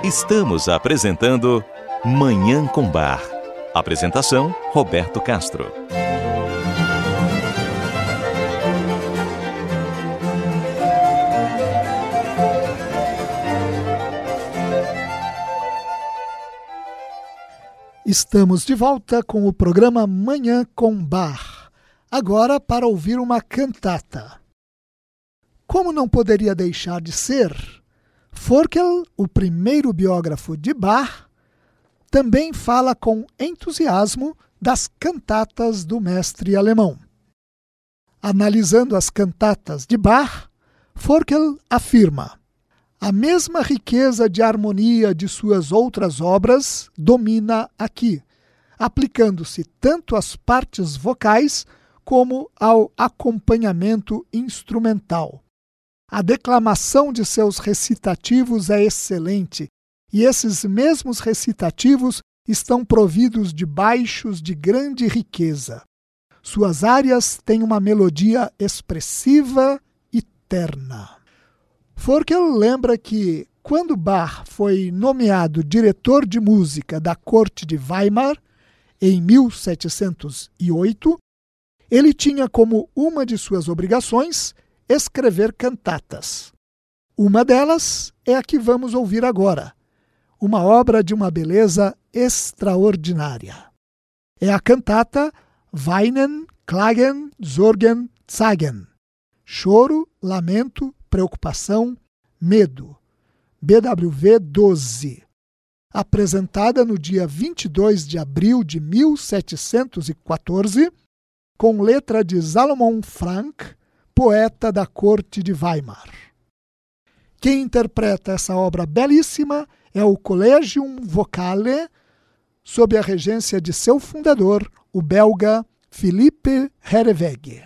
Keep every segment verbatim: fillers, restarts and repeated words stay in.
Estamos apresentando Manhã com Bar. Apresentação, Roberto Castro. Estamos de volta com o programa Manhã com Bar, agora para ouvir uma cantata. Como não poderia deixar de ser, Forkel, o primeiro biógrafo de Bach, também fala com entusiasmo das cantatas do mestre alemão. Analisando as cantatas de Bach, Forkel afirma: a mesma riqueza de harmonia de suas outras obras domina aqui, aplicando-se tanto às partes vocais como ao acompanhamento instrumental. A declamação de seus recitativos é excelente, e esses mesmos recitativos estão providos de baixos de grande riqueza. Suas áreas têm uma melodia expressiva e terna. Forkel lembra que, quando Bach foi nomeado diretor de música da corte de Weimar, em mil setecentos e oito, ele tinha como uma de suas obrigações escrever cantatas. Uma delas é a que vamos ouvir agora, uma obra de uma beleza extraordinária. É a cantata Weinen, Klagen, Sorgen, Zagen. Choro, lamento, preocupação, medo. B W V doze. Apresentada no dia vinte e dois de abril de mil setecentos e quatorze, com letra de Salomon Frank, poeta da corte de Weimar. Quem interpreta essa obra belíssima é o Collegium Vocale, sob a regência de seu fundador, o belga Philippe Herreweghe.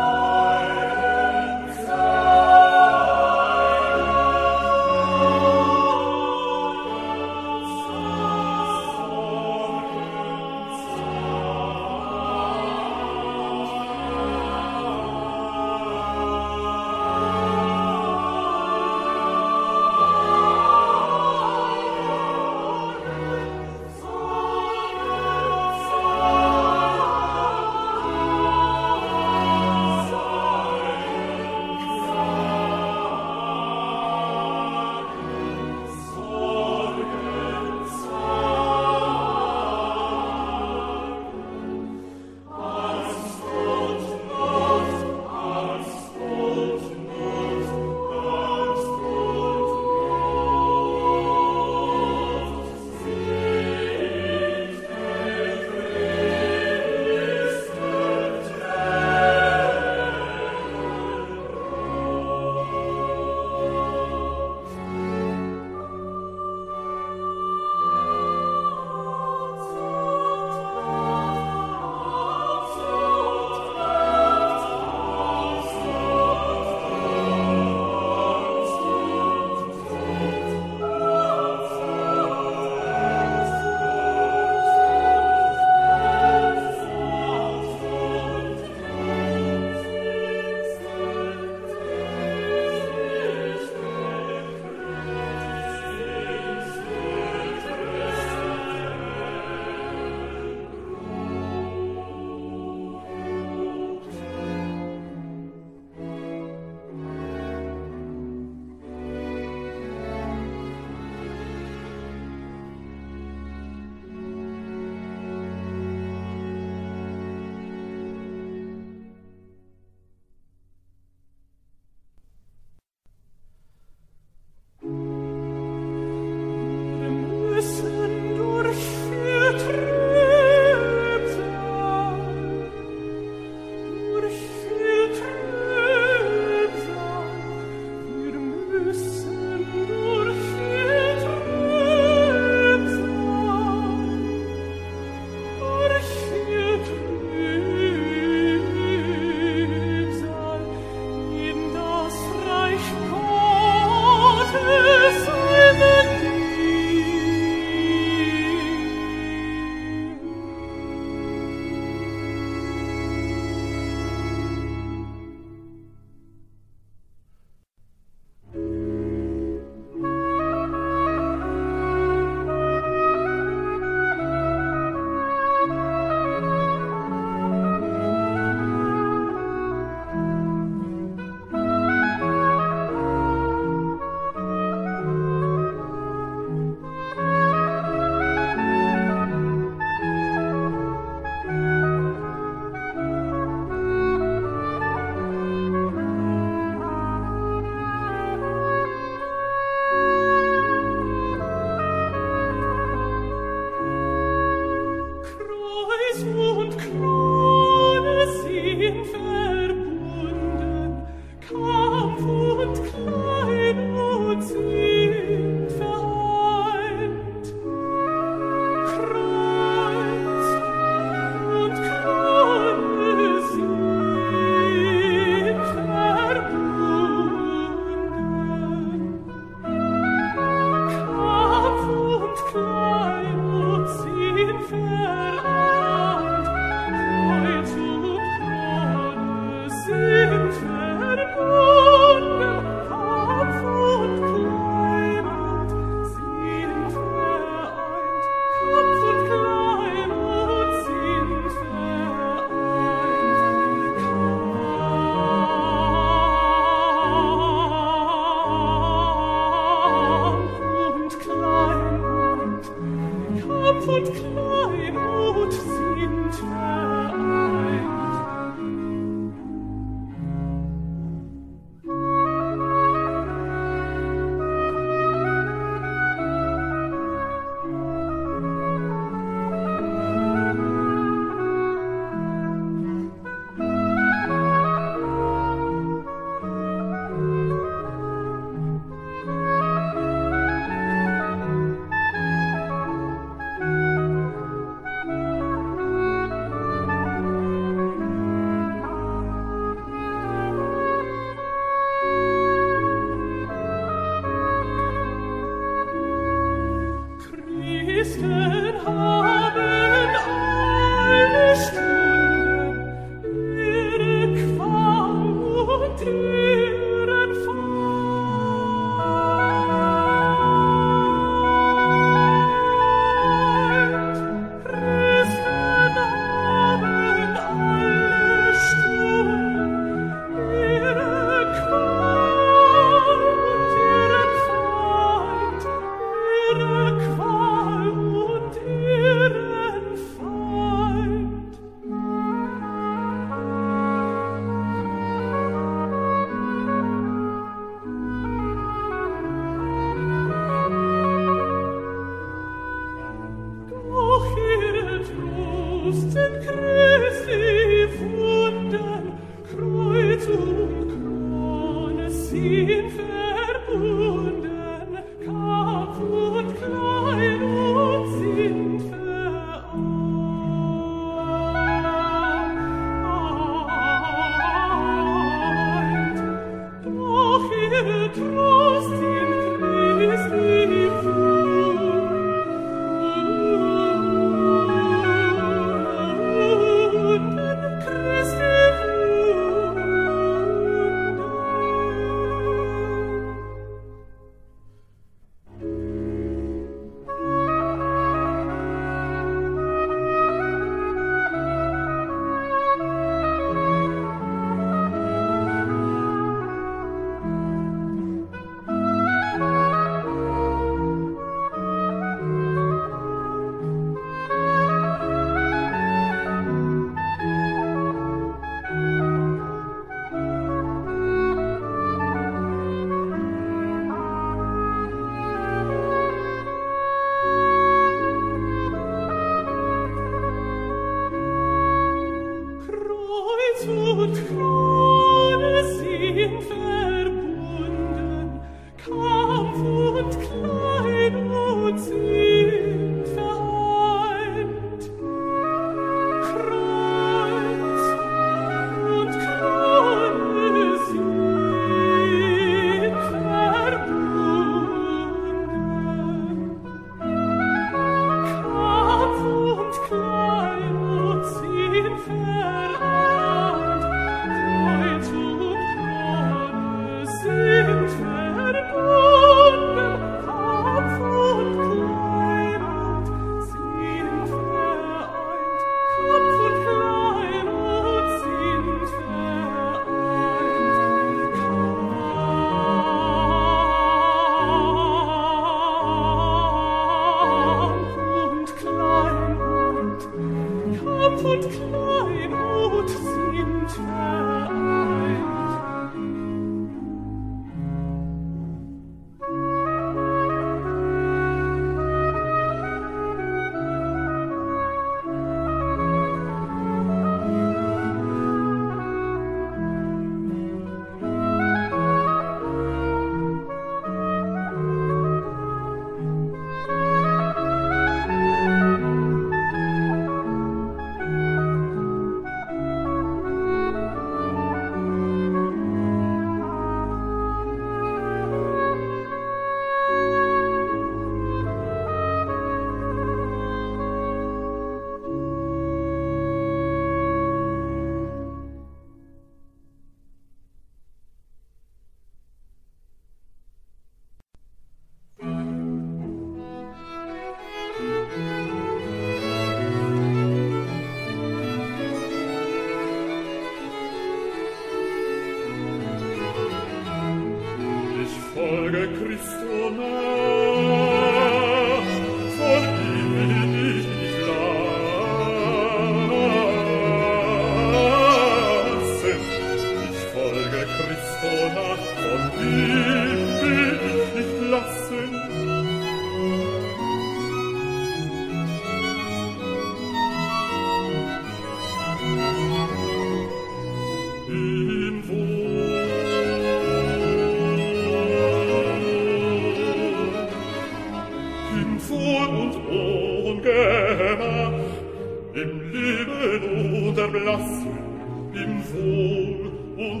im Wohl und Ungemach, im Leben und Erblassen, im Wohl und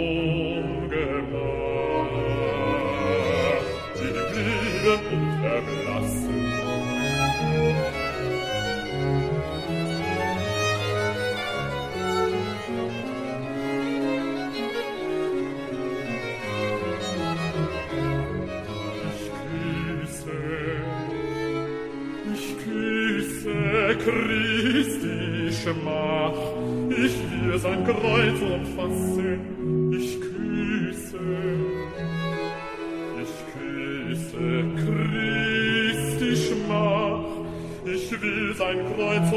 Ungemach, im Leben und Erblassen. Christi Schmach, ich will sein Kreuz umfassen, ich küsse, ich küsse Christi Schmach, ich will sein Kreuz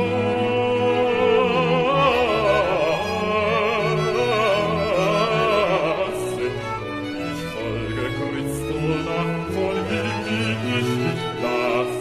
umfassen, ich folge Christo nach, von ihm will ich nicht lassen.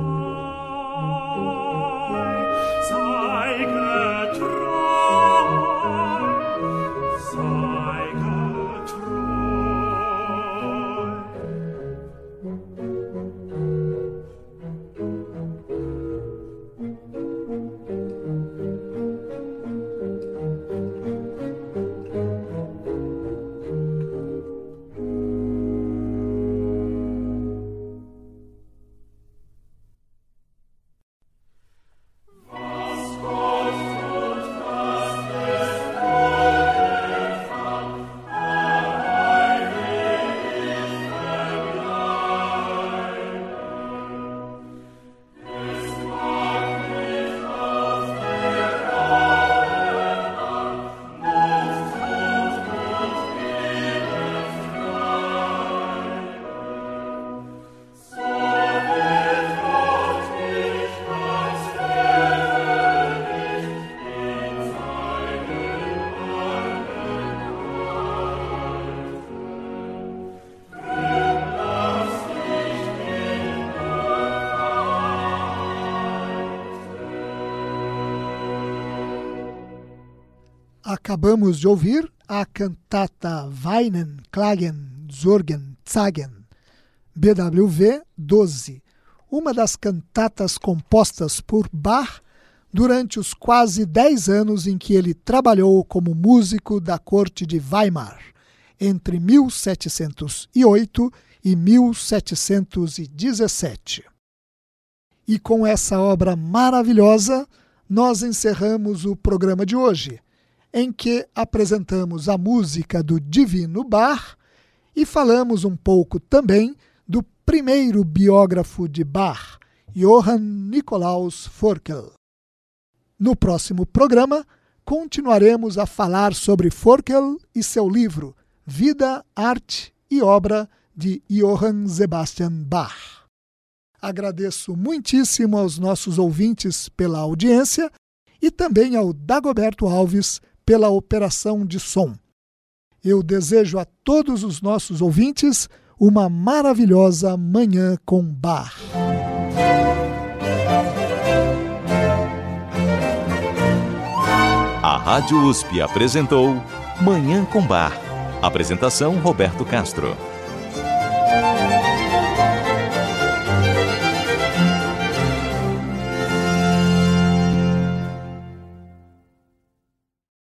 Sei getreu. Acabamos de ouvir a cantata Weinen, Klagen, Sorgen, Zagen, B W V doze, uma das cantatas compostas por Bach durante os quase dez anos em que ele trabalhou como músico da corte de Weimar, entre mil setecentos e oito e mil setecentos e dezessete. E com essa obra maravilhosa, nós encerramos o programa de hoje, em que apresentamos a música do Divino Bach e falamos um pouco também do primeiro biógrafo de Bach, Johann Nikolaus Forkel. No próximo programa, continuaremos a falar sobre Forkel e seu livro Vida, Arte e Obra de Johann Sebastian Bach. Agradeço muitíssimo aos nossos ouvintes pela audiência e também ao Dagoberto Alves pela operação de som. Eu desejo a todos os nossos ouvintes uma maravilhosa Manhã com Bach. A Rádio U S P apresentou Manhã com Bach. Apresentação Roberto Castro.